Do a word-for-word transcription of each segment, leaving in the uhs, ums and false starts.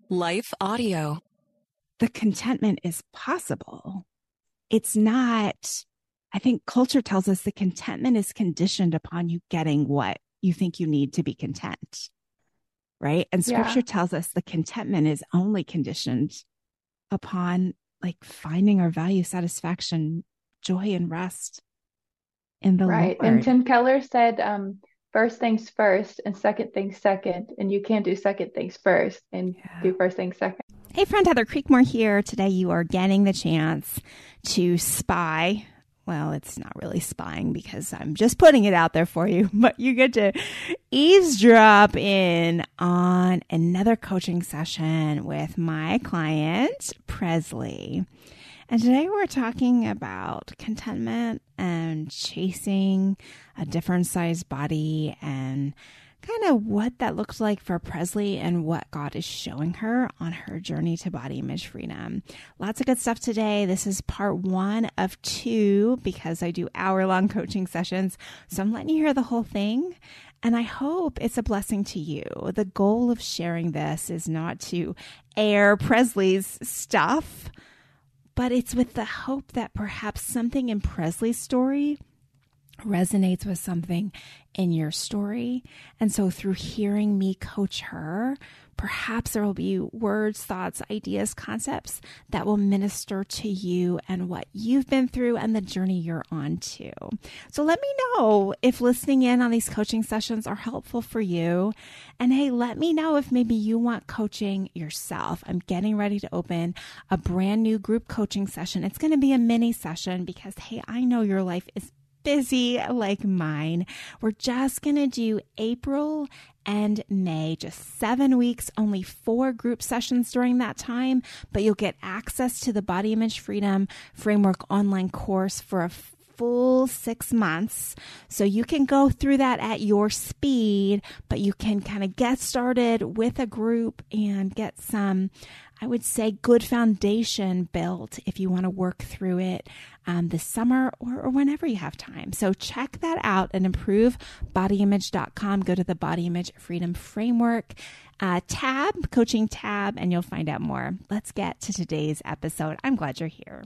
Life Audio. The contentment is possible. It's not, I think culture tells us the contentment is conditioned upon you getting what you think you need to be content, right? And scripture Yeah. tells us the contentment is only conditioned upon like finding our value, satisfaction, joy, and rest in the Right. And Lord. Tim Keller said, um, first things first and second things second. And you can't do second things first and Yeah. do first things second. Hey friend, Heather Creekmore here. Today you are getting the chance to spy. Well, it's not really spying because I'm just putting it out there for you, but you get to eavesdrop in on another coaching session with my client, Presley. And today we're talking about contentment and chasing a different size body and kind of what that looks like for Presley and what God is showing her on her journey to body image freedom. Lots of good stuff today. This is part one of two because I do hour-long coaching sessions. So I'm letting you hear the whole thing. And I hope it's a blessing to you. The goal of sharing this is not to air Presley's stuff, but it's with the hope that perhaps something in Presley's story resonates with something in your story. And so through hearing me coach her, perhaps there will be words, thoughts, ideas, concepts that will minister to you and what you've been through and the journey you're on too. So let me know if listening in on these coaching sessions are helpful for you. And hey, let me know if maybe you want coaching yourself. I'm getting ready to open a brand new group coaching session. It's going to be a mini session because, hey, I know your life is busy like mine. We're just going to do April and May, just seven weeks, only four group sessions during that time, but you'll get access to the Body Image Freedom Framework online course for a full six months. So you can go through that at your speed, but you can kind of get started with a group and get some, I would say, good foundation built if you want to work through it um, this summer or, or whenever you have time. So check that out at improve body image dot com. Go to the Body Image Freedom Framework uh, tab, coaching tab, and you'll find out more. Let's get to today's episode. I'm glad you're here.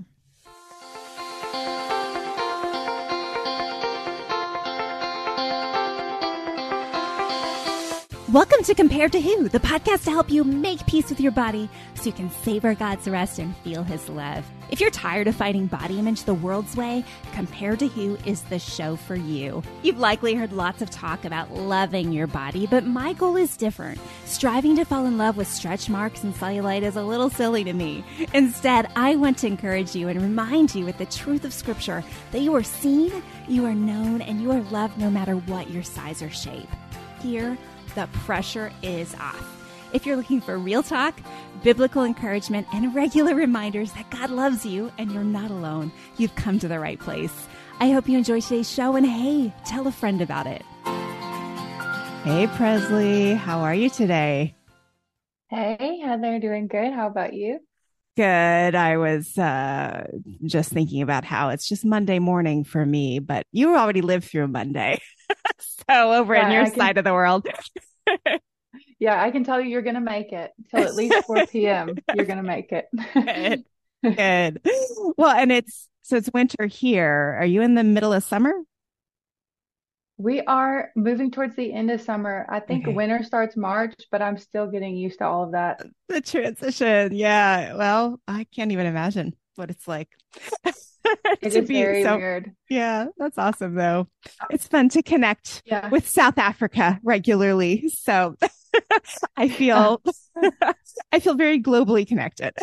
Welcome to Compared to Who, the podcast to help you make peace with your body so you can savor God's rest and feel His love. If you're tired of fighting body image the world's way, Compared to Who is the show for you. You've likely heard lots of talk about loving your body, but my goal is different. Striving to fall in love with stretch marks and cellulite is a little silly to me. Instead, I want to encourage you and remind you with the truth of Scripture that you are seen, you are known, and you are loved no matter what your size or shape. Here, the pressure is off. If you're looking for real talk, biblical encouragement, and regular reminders that God loves you and you're not alone, you've come to the right place. I hope you enjoy today's show, and hey, tell a friend about it. Hey, Presley, how are you today? Hey, Heather, doing good. How about you? Good. I was uh, just thinking about how it's just Monday morning for me, but you already lived through Monday. So over Yeah, in your I can, side of the world. yeah, I can tell you you're going to make it till at least four p.m. You're going to make it. Good. Good. Well, and it's, so it's winter here. Are you in the middle of summer? We are moving towards the end of summer. I think Okay. winter starts March, but I'm still getting used to all of that. The transition. Yeah. Well, I can't even imagine what it's like It to is be. very So weird. yeah, that's awesome though. It's fun to connect Yeah. with South Africa regularly. So I feel, I feel very globally connected.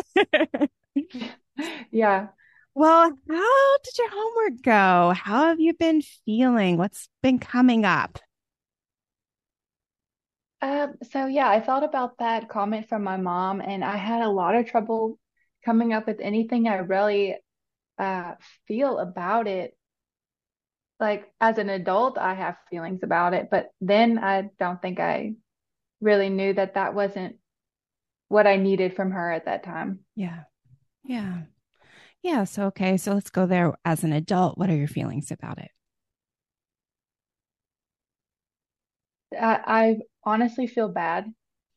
Yeah. Well, how did your homework go? How have you been feeling? What's been coming up? Um, so yeah, I thought about that comment from my mom, and I had a lot of trouble coming up with anything I really uh feel about it. Like as an adult, I have feelings about it, but then I don't think I really knew that that wasn't what I needed from her at that time. Yeah. Yeah. Yeah. So, okay. So let's go there as an adult. What are your feelings about it? I, I honestly feel bad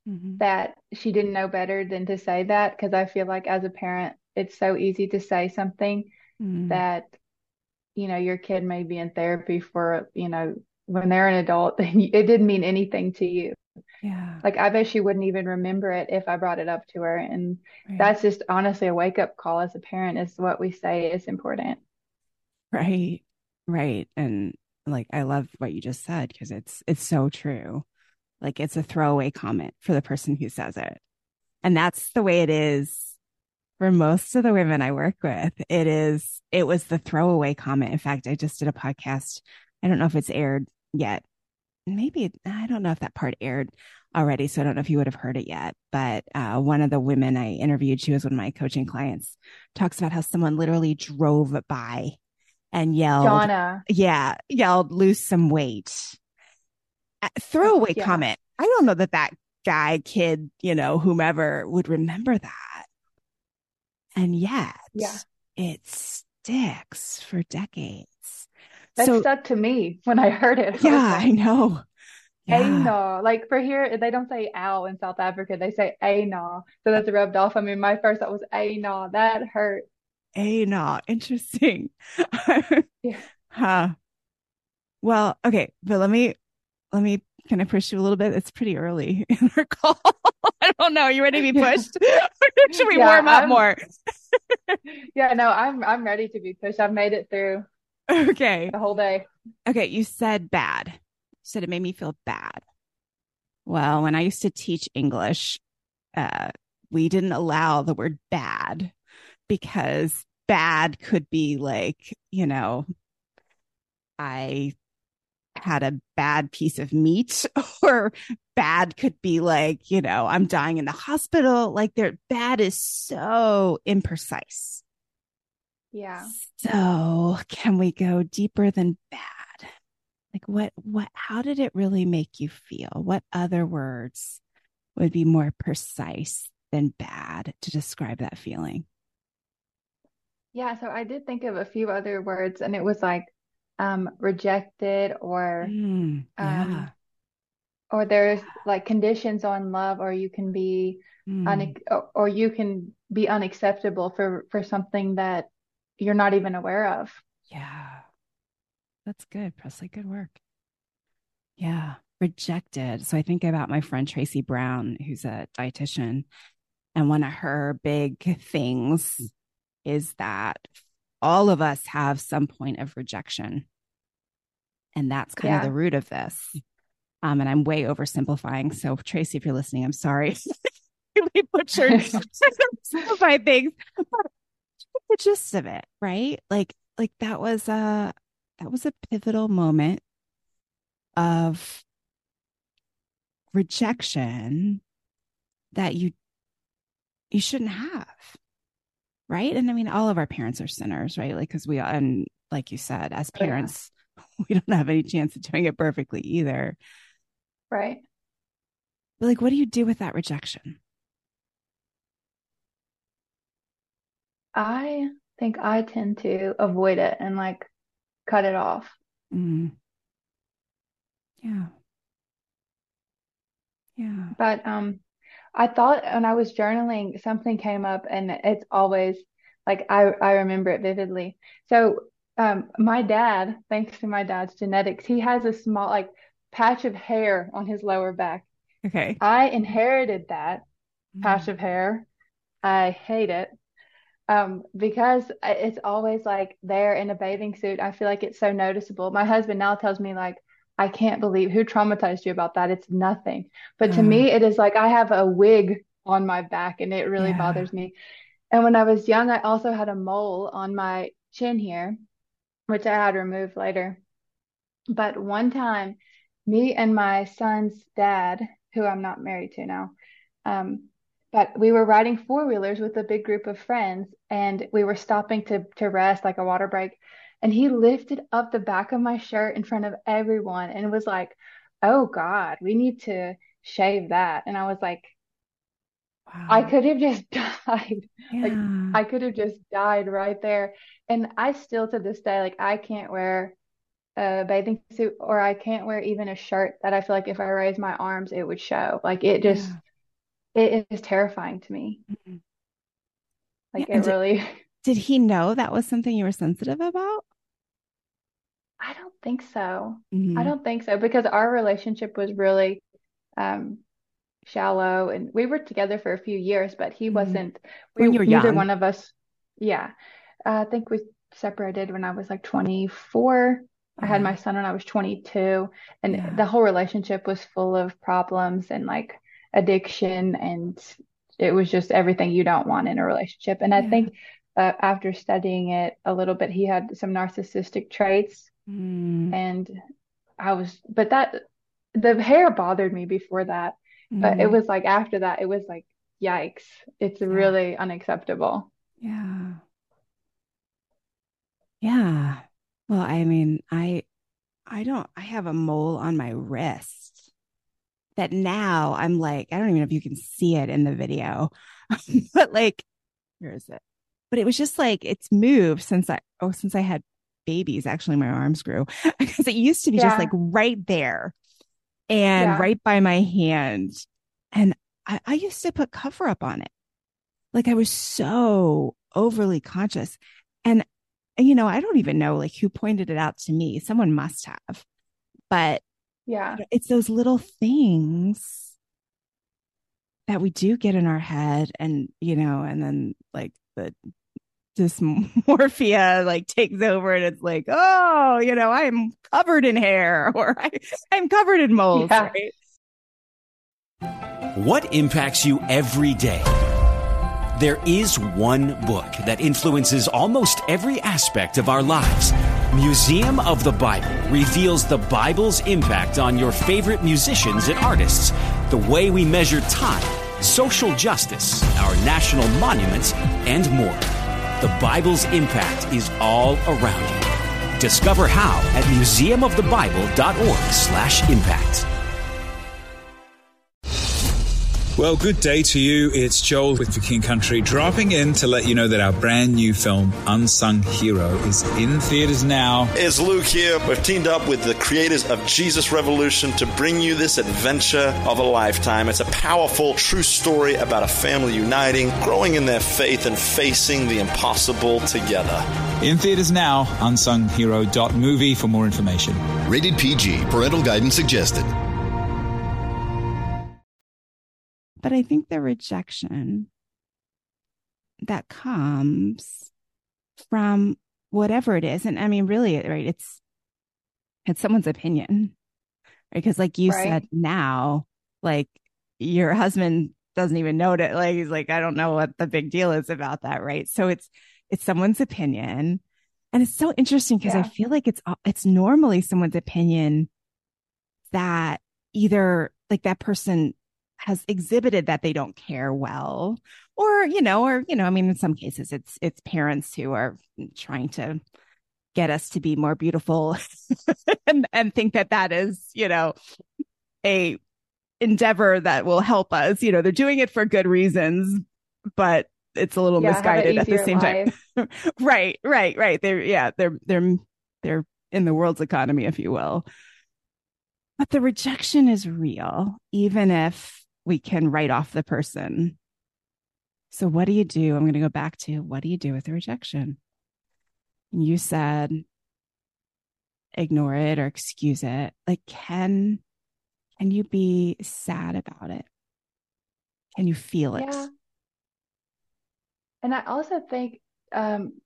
Hmm. that she didn't know better than to say that, because I feel like as a parent, it's so easy to say something Mm. that, you know, your kid may be in therapy for, you know, when they're an adult, and it didn't mean anything to you. Yeah. Like, I bet she wouldn't even remember it if I brought it up to her. And Right. that's just honestly a wake up call as a parent, is what we say is important. Right. Right. And like I love what you just said because it's it's so true. Like it's a throwaway comment for the person who says it. And that's the way it is for most of the women I work with. It is it was the throwaway comment. In fact, I just did a podcast. I don't know if it's aired yet. Maybe I don't know if that part aired already, so I don't know if you would have heard it yet. But uh, one of the women I interviewed, she was one of my coaching clients, talks about how someone literally drove by and yelled, Shauna, yeah, yelled, lose some weight. A oh, throwaway yeah, comment. I don't know that that guy, kid, you know, whomever would remember that. And yet yeah. it sticks for decades. That So, stuck to me when I heard it. I was yeah, I like, know. Yeah, Aina. Like for here, they don't say ow in South Africa. They say Aina. So that's rubbed off. I mean, my first thought was Aina. That hurt. a not interesting. Yeah. Huh. Well, okay, but let me let me kind of push you a little bit. It's pretty early in our call. I don't know. Are you ready to be Yeah. pushed? Should we Yeah, warm up I'm more? yeah, no, I'm I'm ready to be pushed. I've made it through Okay. the whole day. Okay, you said bad. You said it made me feel bad. Well, when I used to teach English, uh, we didn't allow the word bad because bad could be like, you know, I had a bad piece of meat, or bad could be like, you know, I'm dying in the hospital. Like their bad is so imprecise. Yeah. So can we go deeper than bad? Like what what how did it really make you feel? What other words would be more precise than bad to describe that feeling? Yeah, so I did think of a few other words, and it was like um rejected, or Mm, um yeah. or there's like conditions on love, or you can be un Mm, or, or you can be unacceptable for for something that you're not even aware of. yeah. That's good, Presley. Good work. Yeah. Rejected. So I think about my friend Tracy Brown, who's a dietitian, and one of her big things is that all of us have some point of rejection. And that's kind of the Yeah. root of this. Um, and I'm way oversimplifying. So, Tracy, if you're listening, I'm sorry. We butchered some of my things, but the gist of it, right? Like, like that was a that was a pivotal moment of rejection that you you shouldn't have, right? And I mean, all of our parents are sinners, right? Like, because we and like you said, as Oh yeah. parents, we don't have any chance of doing it perfectly either. Right. But like, what do you do with that rejection? I think I tend to avoid it and like cut it off. Mm, yeah, yeah. But um I thought when I was journaling, something came up, and it's always like I I remember it vividly. So um my dad, thanks to my dad's genetics, he has a small like patch of hair on his lower back. Okay. I inherited that patch Mm, of hair. I hate it. Um, because it's always like there in a bathing suit. I feel like it's so noticeable. My husband now tells me like, I can't believe who traumatized you about that. It's nothing. But to uh, me, it is like I have a wig on my back, and it really yeah. bothers me. And when I was young, I also had a mole on my chin here, which I had removed later. But one time, me and my son's dad, who I'm not married to now, um, but we were riding four wheelers with a big group of friends, and we were stopping to to rest, like a water break. And he lifted up the back of my shirt in front of everyone and was like, "Oh God, we need to shave that." And I was like, I Wow. could have just died. Like Yeah. I could have just died right there. And I still to this day, like I can't wear a bathing suit, or I can't wear even a shirt that I feel like if I raise my arms, it would show. Like it just, Yeah. it is terrifying to me. Mhm. Yeah. Like it And did, really, did he know that was something you were sensitive about? I don't think so. I Hmm. don't think so because our relationship was really um shallow and we were together for a few years, but he Hmm. wasn't, we When you're neither young. one of us, yeah. Uh, I think we separated when I was like twenty-four. I had Yeah. my son when I was twenty-two, and Yeah. the whole relationship was full of problems and like addiction, and it was just everything you don't want in a relationship. And I Yeah. think uh, after studying it a little bit, he had some narcissistic traits, Mm. and I was, but that the hair bothered me before that, but it Mm. was like after that, it was like, yikes, it's Yeah. really unacceptable. Yeah. Yeah. Well, I mean, I I don't I have a mole on my wrist that now I'm like, I don't even know if you can see it in the video. But like, where is it? But it was just like it's moved since I oh, since I had babies. Actually, my arms grew because it used to be just like Yeah, right there and yeah, right by my hand. And I, I used to put cover up on it. Like I was so overly conscious. And, you know, I don't even know like who pointed it out to me. Someone must have. But you yeah, know, it's those little things that we do get in our head and, you know, and then like the dysmorphia like takes over and it's like, oh, you know, I'm covered in hair or I, I'm covered in moles, yeah. right? What impacts you every day? There is one book that influences almost every aspect of our lives. Museum of the Bible reveals the Bible's impact on your favorite musicians and artists, the way we measure time, social justice, our national monuments, and more. The Bible's impact is all around you. Discover how at museum of the bible dot org slash impact. Well, good day to you. It's Joel with The King Country dropping in to let you know that our brand new film, Unsung Hero, is in theaters now. It's Luke here. We've teamed up with the creators of Jesus Revolution to bring you this adventure of a lifetime. It's a powerful, true story about a family uniting, growing in their faith, and facing the impossible together. In theaters now, unsung hero dot movie for more information. Rated P G. Parental guidance suggested. But I think the rejection that comes from whatever it is, and I mean, really, right? It's it's someone's opinion, right? Because, like you said, Right. now, like your husband doesn't even know it. Like he's like, I don't know what the big deal is about that, right? So it's it's someone's opinion, and it's so interesting because I Yeah. feel like it's it's normally someone's opinion that either like that person has exhibited that they don't care well or you know or you know I mean in some cases it's it's parents who are trying to get us to be more beautiful and and think that that is you know a endeavor that will help us. You know they're doing it for good reasons, but it's a little Yeah. Have an misguided at the easier same time. life. Right, right, right. They're yeah they're they're they're in the world's economy, if you will. But the rejection is real, even if we can write off the person. So, what do you do? I'm going to go back to what do you do with the rejection? You said ignore it or excuse it. Like, can can you be sad about it? Can you feel it? Yeah. And I also think, um,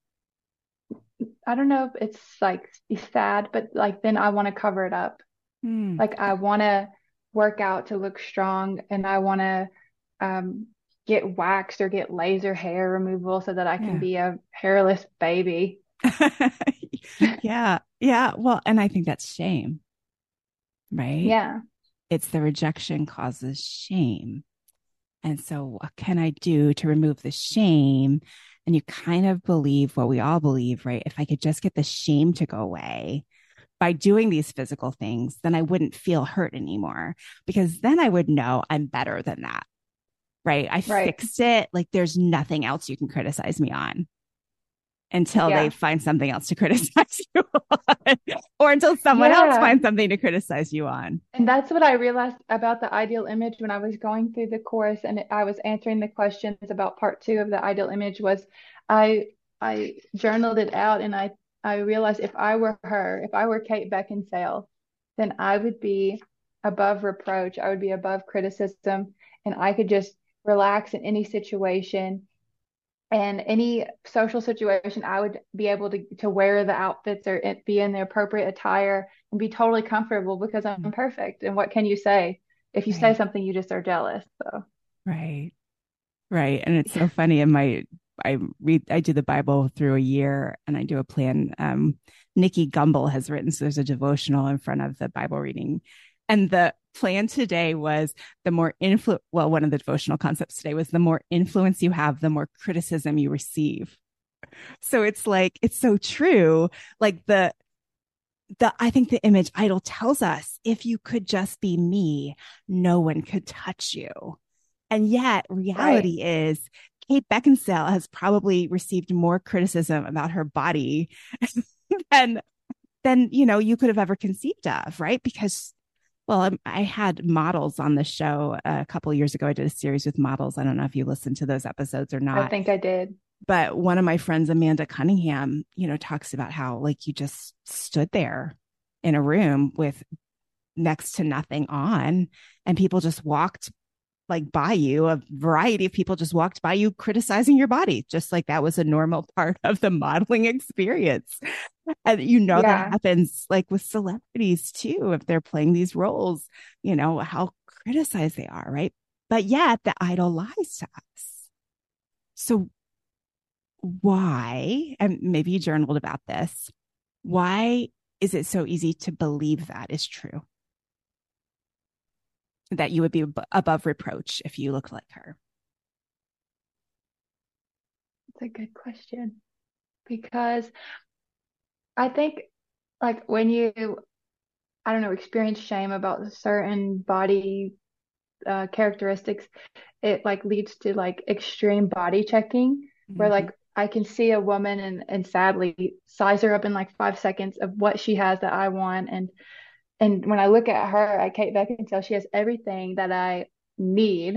I don't know if it's like sad, but like then I want to cover it up. Hmm. Like I want to work out to look strong and I want to um, get waxed or get laser hair removal so that I can Yeah. be a hairless baby. Yeah. Yeah. Well, and I think that's shame, right? Yeah. It's the rejection causes shame. And so, what can I do to remove the shame? And you kind of believe what we all believe, right? If I could just get the shame to go away by doing these physical things, then I wouldn't feel hurt anymore because then I would know I'm better than that, right? I Right. fixed it. Like there's nothing else you can criticize me on. until Yeah. they find something else to criticize you on, or until someone else Yeah. finds something to criticize you on. And that's what I realized about the ideal image when I was going through the course and I was answering the questions about part two of the ideal image was I I journaled it out and I I realized if I were her, if I were Kate Beckinsale, then I would be above reproach. I would be above criticism and I could just relax in any situation and any social situation. I would be able to to wear the outfits or it be in the appropriate attire and be totally comfortable because I'm perfect. And what can you say? If you say Right. something, you just are jealous. So Right. Right. And it's so funny. In my, I read, I do the Bible through a year and I do a plan. Um, Nikki Gumbel has written, so there's a devotional in front of the Bible reading. And the plan today was the more influ, well, one of the devotional concepts today was the more influence you have, the more criticism you receive. So it's like, it's so true. Like the, the, I think the image idol tells us if you could just be me, no one could touch you. And yet reality right. is Kate Beckinsale has probably received more criticism about her body than, than, you know, you could have ever conceived of, right? Because, well, I had models on the show a couple of years ago. I did a series with models. I don't know if you listened to those episodes or not. I think I did. But one of my friends, Amanda Cunningham, you know, talks about how like you just stood there in a room with next to nothing on and people just walked like by you, a variety of people just walked by you criticizing your body, just like that was a normal part of the modeling experience. And you know, yeah. that happens like with celebrities too, if they're playing these roles, you know, how criticized they are, right? But yet the idol lies to us. So why, and maybe you journaled about this, why is it so easy to believe that is true? That you would be above reproach if you looked like her? That's a good question. Because I think like when you, I don't know, experience shame about certain body uh, characteristics, it like leads to like extreme body checking mm-hmm. where like I can see a woman and, and sadly size her up in like five seconds of what she has that I want. And And when I look at her, at Kate Beckinsale, she has everything that I need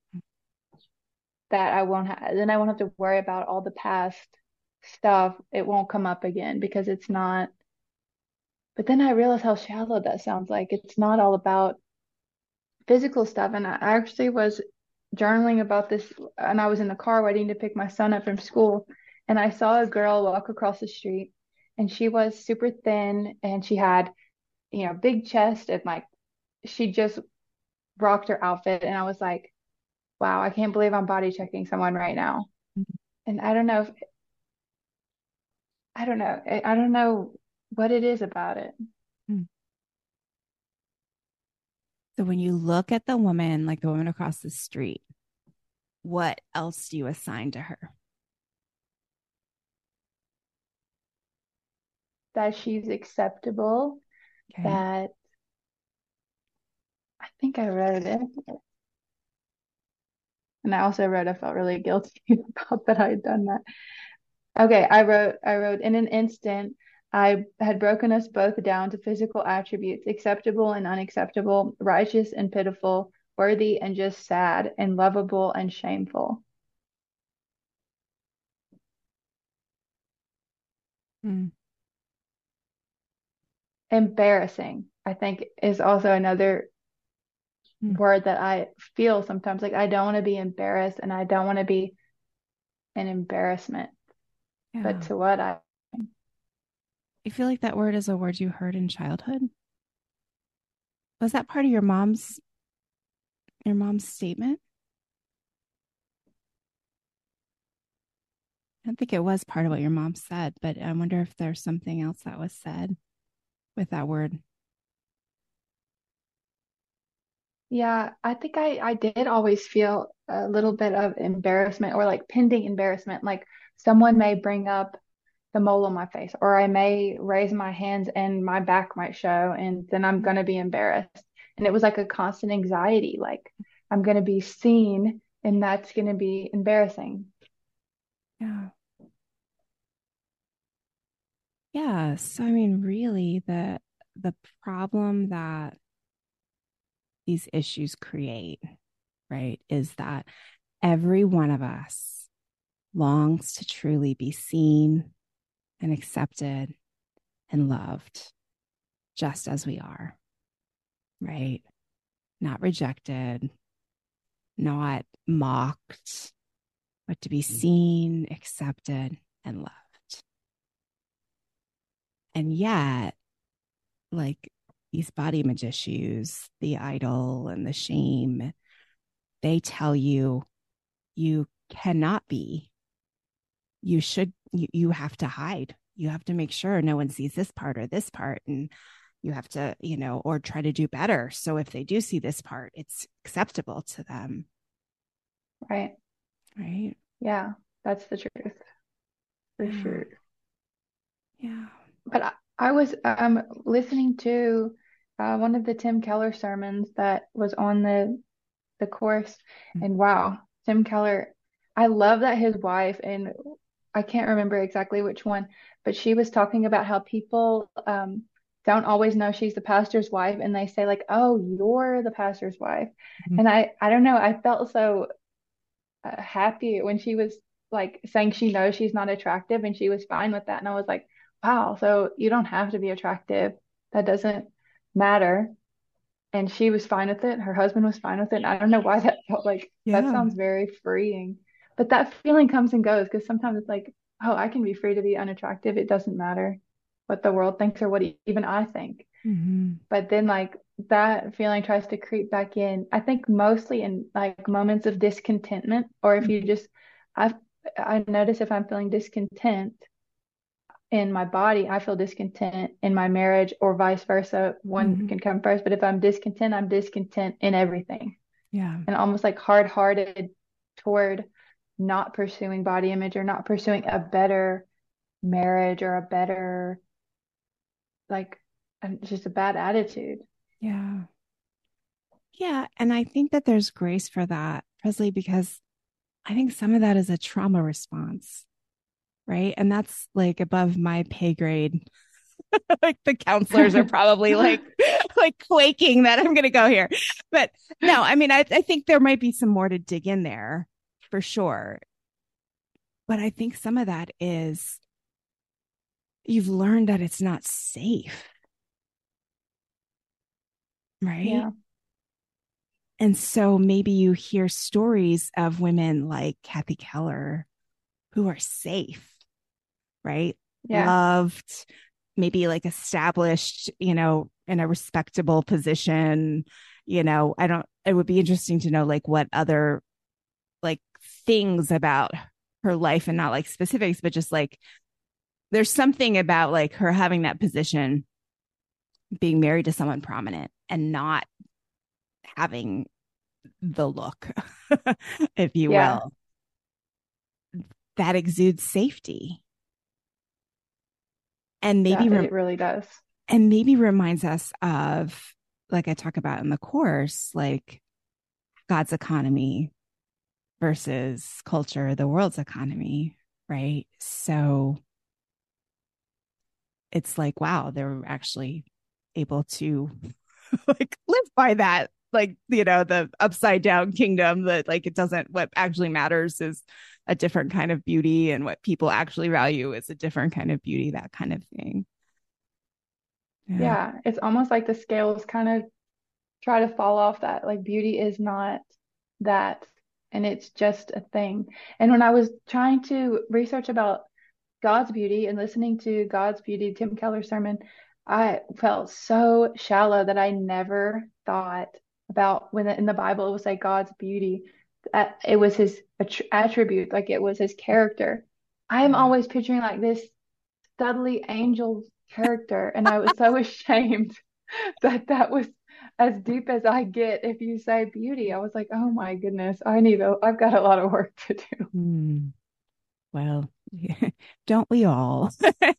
that I won't have. Then I won't have to worry about all the past stuff. It won't come up again because it's not. But then I realize how shallow that sounds like. It's not all about physical stuff. And I actually was journaling about this and I was in the car waiting to pick my son up from school. And I saw a girl walk across the street and she was super thin and she had, you know, big chest and like she just rocked her outfit. And I was like, wow, I can't believe I'm body checking someone right now. Mm-hmm. And I don't know if, I don't know. I, I don't know what it is about it. Mm. So when you look at the woman, like the woman across the street, what else do you assign to her? That she's acceptable. Okay. That I think I wrote it. And I also wrote I felt really guilty about that I had done that. Okay, I wrote I wrote in an instant I had broken us both down to physical attributes, acceptable and unacceptable, righteous and pitiful, worthy and just sad, and lovable and shameful. Hmm. Embarrassing, I think, is also another mm. word that I feel sometimes. Like I don't want to be embarrassed and I don't want to be an embarrassment. Yeah. But to what I I feel like that word is a word you heard in childhood. Was that part of your mom's your mom's statement? I don't think it was part of what your mom said, but I wonder if there's something else that was said with that word. Yeah, I think I, I did always feel a little bit of embarrassment or like pending embarrassment. Like someone may bring up the mole on my face, or I may raise my hands and my back might show, and then I'm going to be embarrassed. And it was like a constant anxiety, like I'm going to be seen and that's going to be embarrassing. Yeah. Yeah. So, I mean, really, the the problem that these issues create, right, is that every one of us longs to truly be seen and accepted and loved just as we are, right? Not rejected, not mocked, but to be seen, accepted, and loved. And yet, like these body image issues, the idol and the shame, they tell you you cannot be. You should, you, you have to hide. You have to make sure no one sees this part or this part. And you have to, you know, or try to do better. So if they do see this part, it's acceptable to them. Right. Right. Yeah, that's the truth. For Yeah. sure. Yeah. But I, I was um listening to uh, one of the Tim Keller sermons that was on the the course, and wow, Tim Keller, I love that his wife, and I can't remember exactly which one, but she was talking about how people um don't always know she's the pastor's wife, and they say like, "Oh, you're the pastor's wife," Mhm. and I I don't know, I felt so uh, happy when she was like saying she knows she's not attractive and she was fine with that. And I was like, wow, so you don't have to be attractive. That doesn't matter. And she was fine with it. Her husband was fine with it. And I don't know why that felt like that Yeah. sounds very freeing. But that feeling comes and goes because sometimes it's like, oh, I can be free to be unattractive. It doesn't matter what the world thinks or what even I think. Mm-hmm. But then like that feeling tries to creep back in. I think mostly in like moments of discontentment, or if you just, I I notice if I'm feeling discontent in my body, I feel discontent in my marriage, or vice versa. One Mm-hmm. can come first, but if I'm discontent, I'm discontent in everything, Yeah. and almost like hard-hearted toward not pursuing body image or not pursuing a better marriage or a better like um, just a bad attitude. Yeah. Yeah. And I think that there's grace for that, Presley, because I think some of that is a trauma response, right? And that's like above my pay grade. Like the counselors are probably like, like quaking that I'm going to go here. But no, I mean, I, I think there might be some more to dig in there for sure. But I think some of that is you've learned that it's not safe, right? Yeah. And so maybe you hear stories of women like Kathy Keller who are safe, right? Yeah. Loved, maybe like established, you know, in a respectable position. You know, I don't, it would be interesting to know like what other like things about her life, and not like specifics, but just like there's something about like her having that position, being married to someone prominent and not having the look, if you Yeah. will, that exudes safety. And maybe Yeah, rem- it really does. and maybe reminds us of, like I talk about in the course, like God's economy versus culture, the world's economy, right? So it's like, wow, they're actually able to like live by that, like, you know, the upside down kingdom that like it doesn't, what actually matters is a different kind of beauty, and what people actually value is a different kind of beauty, that kind of thing. Yeah. Yeah, it's almost like the scales kind of try to fall off that. Like beauty is not that, and it's just a thing. And when I was trying to research about God's beauty and listening to God's Beauty, Tim Keller sermon, I felt so shallow that I never thought about when in the Bible it would say God's beauty, that it was his attr- attribute, like it was his character. I am Yeah. always picturing like this studly angel character, and I was so ashamed that that was as deep as I get if you say beauty. I was like, oh my goodness, I need a, I've got a lot of work to do. Hmm. Well, don't we all?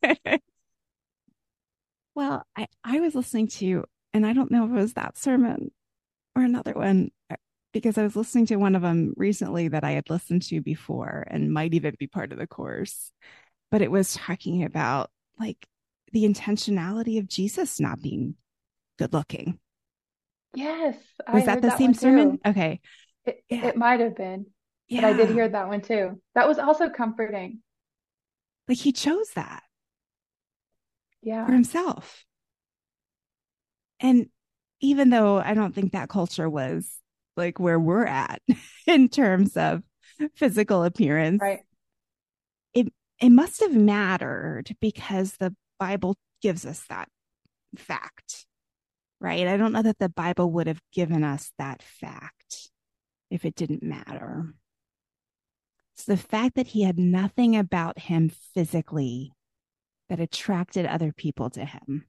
Well, I, I was listening to, and I don't know if it was that sermon or another one, because I was listening to one of them recently that I had listened to before and might even be part of the course. But it was talking about like the intentionality of Jesus not being good looking. Yes, Was I that heard the that same one sermon? too. Okay. It Yeah. it might have been, but I did Yeah. hear that one too. That was also comforting. Like he chose that for Yeah, himself. And even though I don't think that culture was like where we're at in terms of physical appearance, right. it it must have mattered because the Bible gives us that fact, right? I don't know that the Bible would have given us that fact if it didn't matter. So the fact that he had nothing about him physically that attracted other people to him.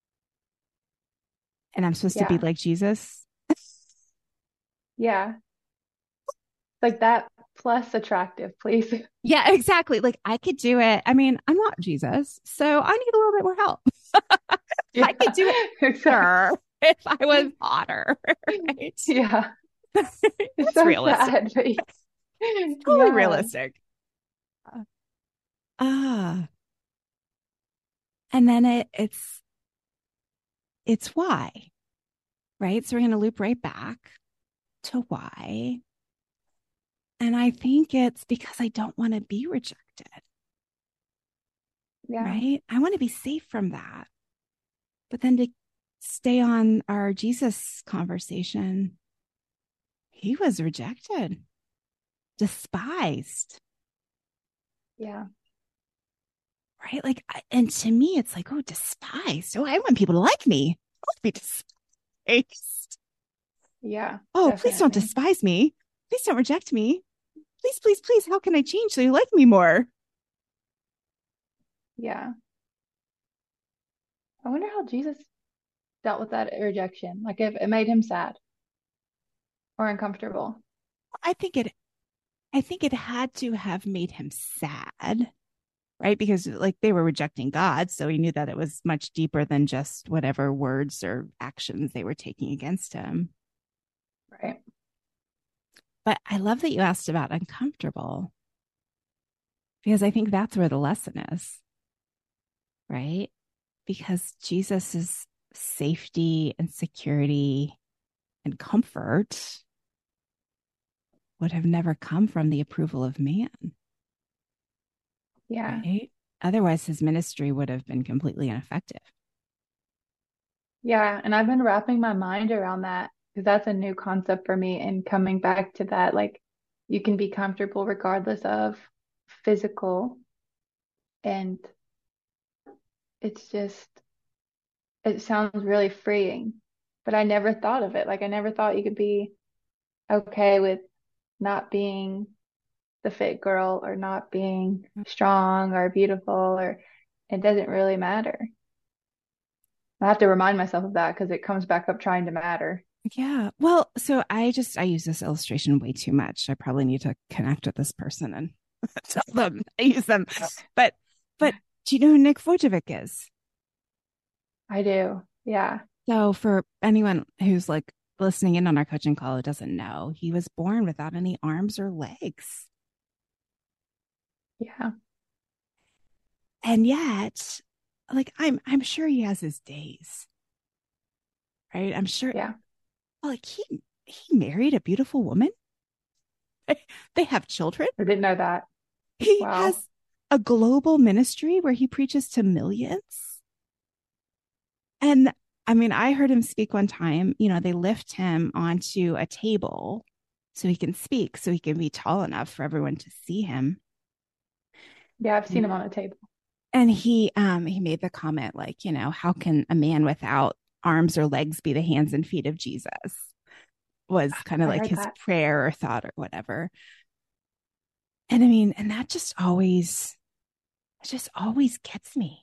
And I'm supposed to be Yeah, like Jesus. yeah. Like that plus attractive, please. Yeah, exactly. Like I could do it. I mean, I'm not Jesus, so I need a little bit more help. Yeah, I could do it exactly. better if I was hotter. Right? Yeah, it's That's so realistic. sad, but Totally yeah, realistic. Ah. And then it it's it's why, right? So we're going to loop right back to why. And I think it's because I don't want to be rejected, yeah, right? I want to be safe from that. But then to stay on our Jesus conversation, he was rejected, despised, yeah, right? Like, and to me, it's like, oh, despised. Oh, I want people to like me. I want to be despised. yeah, Oh, please don't definitely. despise me. Please don't reject me. Please, please, please. How can I change so you like me more? Yeah. I wonder how Jesus dealt with that rejection. Like if it made him sad or uncomfortable. I think it, I think it had to have made him sad, right? Because like they were rejecting God. So he knew that it was much deeper than just whatever words or actions they were taking against him. Right. But I love that you asked about uncomfortable because I think that's where the lesson is, right? Because Jesus's safety and security and comfort would have never come from the approval of man, Yeah. right? Otherwise, his ministry would have been completely ineffective. Yeah. And I've been wrapping my mind around that because that's a new concept for me and coming back to that, like you can be comfortable regardless of physical. And it's just, it sounds really freeing, but I never thought of it. Like I never thought you could be okay with not being the fit girl or not being strong or beautiful, or it doesn't really matter. I have to remind myself of that because it comes back up trying to matter. Yeah. Well, so I just, I use this illustration way too much. I probably need to connect with this person and tell them I use them. But, but do you know who Nick Vujicic is? I do. Yeah. So for anyone who's like listening in on our coaching call who doesn't know, he was born without any arms or legs. Yeah. And yet, like I'm I'm sure he has his days. Right? I'm sure Yeah. like he he married a beautiful woman. They have children. I didn't know that. He Wow. has a global ministry where he preaches to millions. And I mean, I heard him speak one time, you know, they lift him onto a table so he can speak, so he can be tall enough for everyone to see him. Yeah, I've seen him on a table. And he um he made the comment like, you know, how can a man without arms or legs be the hands and feet of Jesus? Was kind of I like heard his that. prayer or thought or whatever. And I mean, and that just always, it just always gets me.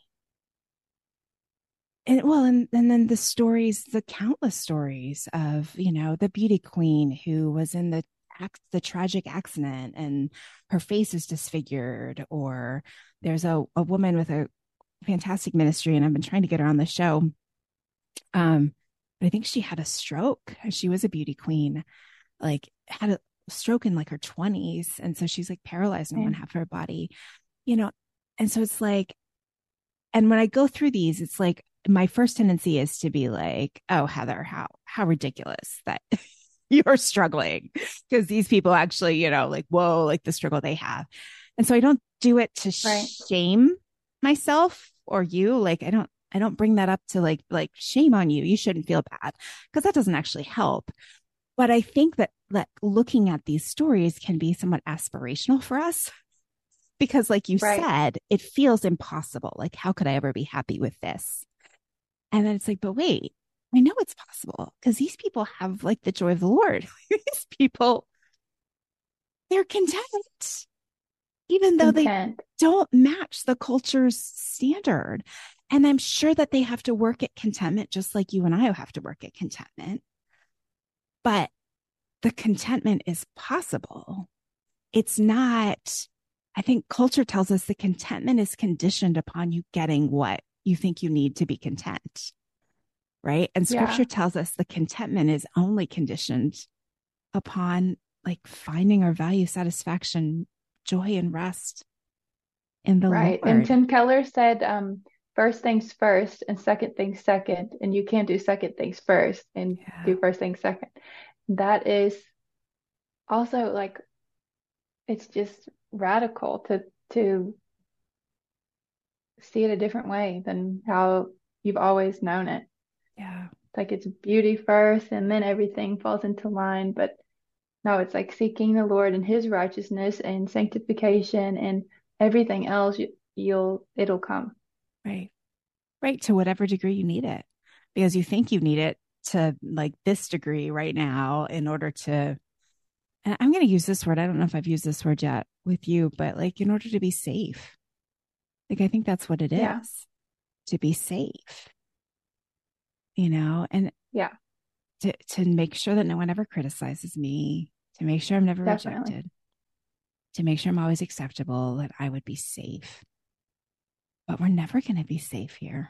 And well, and, and then the stories, the countless stories of, you know, the beauty queen who was in the the tragic accident and her face is disfigured, or there's a, a woman with a fantastic ministry, and I've been trying to get her on the show. Um, but I think she had a stroke. She was a beauty queen, like had a stroke in like her twenties. And so she's like paralyzed in one half of her body, you know? And so it's like, and when I go through these, it's like my first tendency is to be like, oh, Heather, how, how ridiculous that you're struggling, because these people actually, you know, like, whoa, like the struggle they have. And so I don't do it to Right. shame myself or you. Like, I don't, I don't bring that up to like, like shame on you. You shouldn't feel bad, because that doesn't actually help. But I think that, that looking at these stories can be somewhat aspirational for us, because like you Right. said, it feels impossible. Like, how could I ever be happy with this? And then it's like, but wait, I know it's possible, because these people have like the joy of the Lord. These people, they're content, even though Content. they don't match the culture's standard. And I'm sure that they have to work at contentment, just like you and I have to work at contentment. But the contentment is possible. It's not, I think culture tells us the contentment is conditioned upon you getting what you think you need to be content. Right. And scripture Yeah. tells us the contentment is only conditioned upon like finding our value, satisfaction, joy, and rest in the Right. Lord. And Tim Keller said, um, first things first and second things second. And you can't do second things first and Yeah. do first things second. That is also like, it's just radical to to see it a different way than how you've always known it. Yeah. Like it's beauty first and then everything falls into line. But no, it's like seeking the Lord and his righteousness and sanctification, and everything else you, you'll it'll come. Right. Right. To whatever degree you need it, because you think you need it to like this degree right now in order to, and I'm going to use this word. I don't know if I've used this word yet with you, but like in order to be safe. Like, I think that's what it is, Yeah. to be safe, you know, and Yeah. to, to make sure that no one ever criticizes me, to make sure I'm never Definitely. rejected, to make sure I'm always acceptable, that I would be safe. But we're never going to be safe here.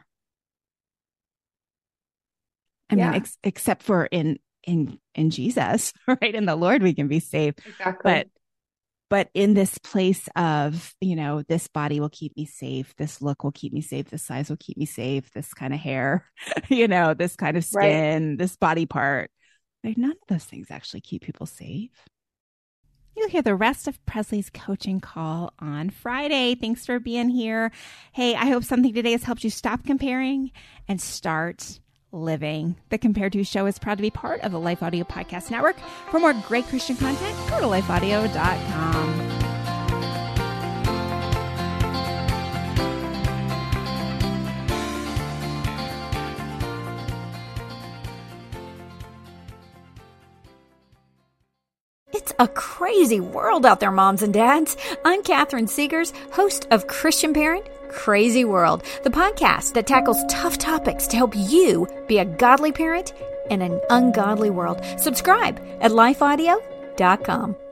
I Yeah. mean, ex- except for in, in, in Jesus, right? In the Lord, we can be safe. Exactly. But, but in this place of, you know, this body will keep me safe. This look will keep me safe. This size will keep me safe. This kind of hair, you know, this kind of skin, right. This body part. Like, none of those things actually keep people safe. You'll hear the rest of Presley's coaching call on Friday. Thanks for being here. Hey, I hope something today has helped you stop comparing and start living. The Compared To Show is proud to be part of the Life Audio Podcast Network. For more great Christian content, go to life audio dot com. It's a crazy world out there, moms and dads. I'm Catherine Segars, host of Christian Parent Crazy World, the podcast that tackles tough topics to help you be a godly parent in an ungodly world. Subscribe at life audio dot com.